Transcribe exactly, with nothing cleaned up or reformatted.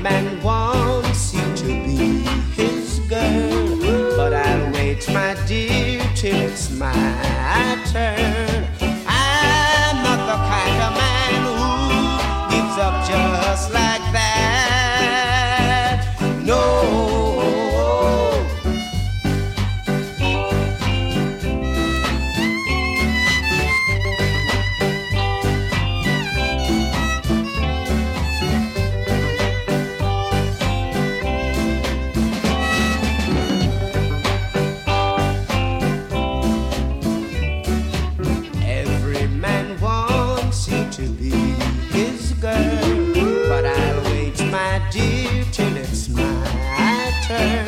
man wants you to be his girl, but I'll wait, my dear, till it's my turn. I'm not the kind of man who gives up just like that. No. But I'll wait, my dear, till it's my turn.